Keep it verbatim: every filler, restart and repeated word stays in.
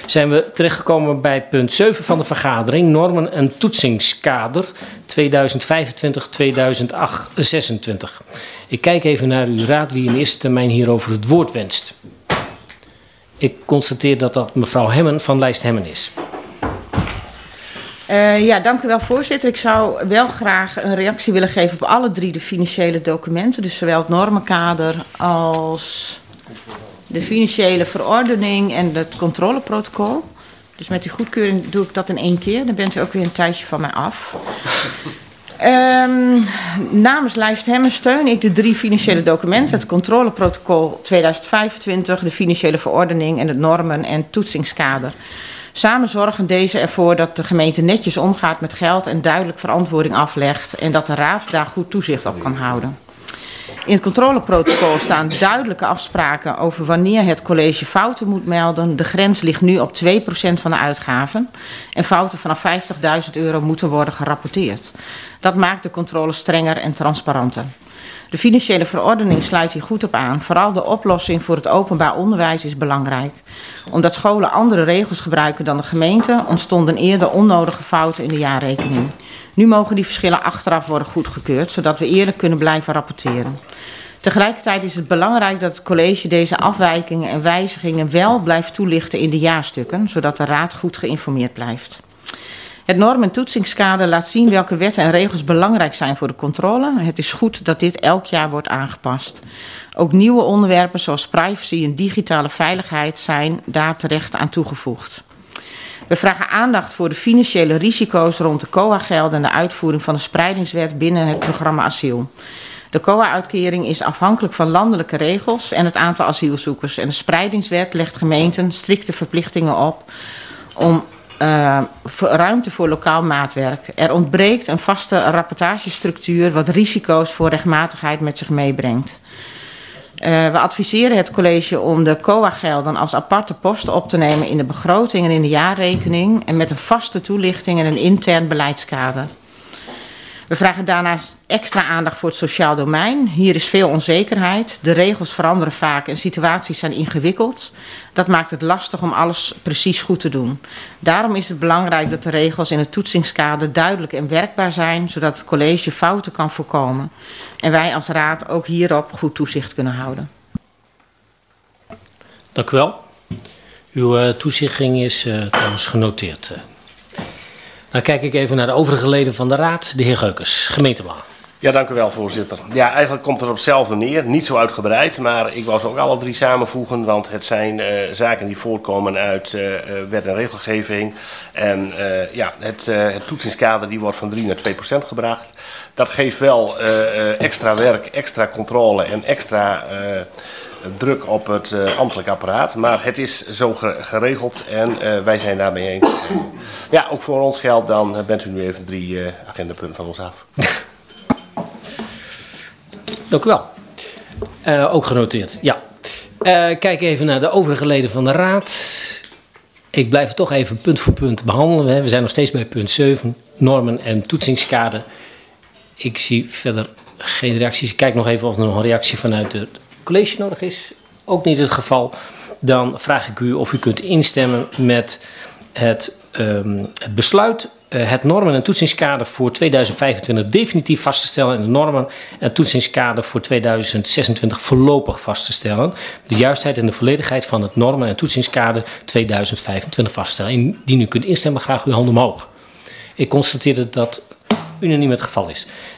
zijn we terechtgekomen bij punt zeven van de vergadering. Normen en toetsingskader tweeduizend vijfentwintig tot tweeduizend zesentwintig. Ik kijk even naar uw raad wie in eerste termijn hierover het woord wenst. Ik constateer dat dat mevrouw Hemmen van lijst Hemmen is. Uh, ja, dank u wel, voorzitter. Ik zou wel graag een reactie willen geven op alle drie de financiële documenten. Dus zowel het normenkader als de financiële verordening en het controleprotocol. Dus met die goedkeuring doe ik dat in één keer. Dan bent u ook weer een tijdje van mij af. Um, namens lijst Hemmen steun ik de drie financiële documenten. Het controleprotocol tweeduizend vijfentwintig, de financiële verordening en het normen- en toetsingskader. Samen zorgen deze ervoor dat de gemeente netjes omgaat met geld en duidelijk verantwoording aflegt en dat de raad daar goed toezicht op kan houden. In het controleprotocol staan duidelijke afspraken over wanneer het college fouten moet melden. De grens ligt nu op twee procent van de uitgaven en fouten vanaf vijftigduizend euro moeten worden gerapporteerd. Dat maakt de controle strenger en transparanter. De financiële verordening sluit hier goed op aan. Vooral de oplossing voor het openbaar onderwijs is belangrijk. Omdat scholen andere regels gebruiken dan de gemeente, ontstonden eerder onnodige fouten in de jaarrekening. Nu mogen die verschillen achteraf worden goedgekeurd, zodat we eerlijk kunnen blijven rapporteren. Tegelijkertijd is het belangrijk dat het college deze afwijkingen en wijzigingen wel blijft toelichten in de jaarstukken, zodat de raad goed geïnformeerd blijft. Het norm- en toetsingskader laat zien welke wetten en regels belangrijk zijn voor de controle. Het is goed dat dit elk jaar wordt aangepast. Ook nieuwe onderwerpen zoals privacy en digitale veiligheid zijn daar terecht aan toegevoegd. We vragen aandacht voor de financiële risico's rond de C O A-gelden en de uitvoering van de spreidingswet binnen het programma asiel. De C O A-uitkering is afhankelijk van landelijke regels en het aantal asielzoekers. En de spreidingswet legt gemeenten strikte verplichtingen op om Uh, ruimte voor lokaal maatwerk. Er ontbreekt een vaste rapportagestructuur wat risico's voor rechtmatigheid met zich meebrengt. Uh, we adviseren het college om de C O A-gelden als aparte posten op te nemen in de begroting en in de jaarrekening en met een vaste toelichting en een intern beleidskader. We vragen daarnaast extra aandacht voor het sociaal domein. Hier is veel onzekerheid. De regels veranderen vaak en situaties zijn ingewikkeld. Dat maakt het lastig om alles precies goed te doen. Daarom is het belangrijk dat de regels in het toetsingskader duidelijk en werkbaar zijn, zodat het college fouten kan voorkomen. En wij als raad ook hierop goed toezicht kunnen houden. Dank u wel. Uw uh, toezegging is uh, trouwens genoteerd. Uh. Dan kijk ik even naar de overige leden van de raad. De heer Geukens, gemeentebelang. Ja, dank u wel, voorzitter. Ja, eigenlijk komt het op hetzelfde neer. Niet zo uitgebreid, maar ik wou ze ook alle drie samenvoegen. Want het zijn uh, zaken die voortkomen uit uh, wet en regelgeving. En uh, ja, het, uh, het toetsingskader die wordt van drie naar twee procent gebracht. Dat geeft wel uh, uh, extra werk, extra controle en extra uh, druk op het uh, ambtelijk apparaat. Maar het is zo geregeld en uh, wij zijn daarmee eens. Ja, ook voor ons geldt dan, uh, bent u nu even drie uh, agendapunten van ons af. Dank u wel. Uh, ook genoteerd, ja. Uh, kijk even naar de overige leden van de raad. Ik blijf het toch even punt voor punt behandelen. We zijn nog steeds bij punt zeven, normen en toetsingskader. Ik zie verder geen reacties. Ik kijk nog even of er nog een reactie vanuit het college nodig is. Ook niet het geval. Dan vraag ik u of u kunt instemmen met het, um, het besluit uh, het normen- en toetsingskader voor tweeduizend vijfentwintig definitief vast te stellen en de normen- en toetsingskader voor tweeduizend zesentwintig voorlopig vast te stellen. De juistheid en de volledigheid van het normen- en toetsingskader tweeduizend vijfentwintig vaststellen. Indien u kunt instemmen, graag uw hand omhoog. Ik constateer dat dat unaniem het geval is.